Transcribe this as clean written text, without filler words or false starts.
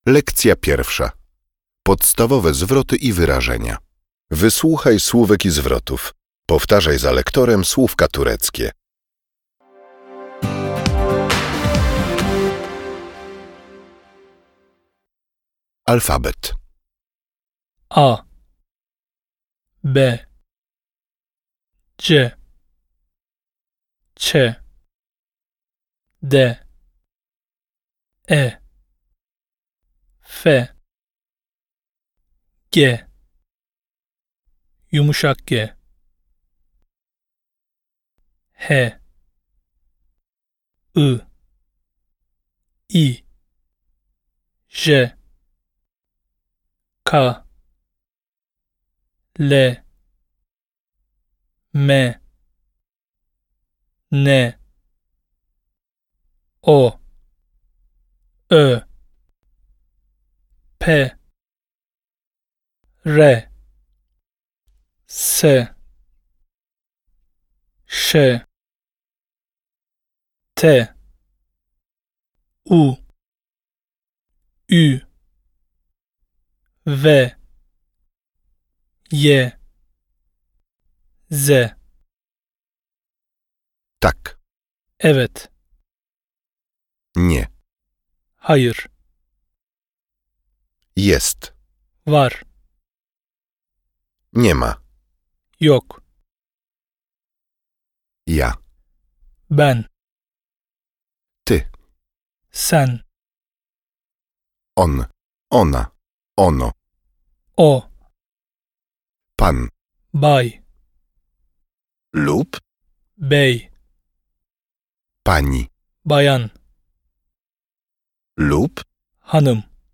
Lekcja pierwsza. Podstawowe zwroty i wyrażenia. Wysłuchaj słówek i zwrotów. Powtarzaj za lektorem słówka tureckie. Alfabet. A, B, C, C, D, E, F, G, yumuşak G, H, I, I, J, K, L, M, N, O, Ö, P, R, S, Ş, T, U, Ü, V, Y, Z. Tak. Evet. Nie. Hayır. Jest. Var. Nie ma. Yok. Ja. Ben. Ty. Sen. On. Ona. Ono. O. Pan. Bay. Lub. Bey. Pani. Bayan. Lub. Hanım.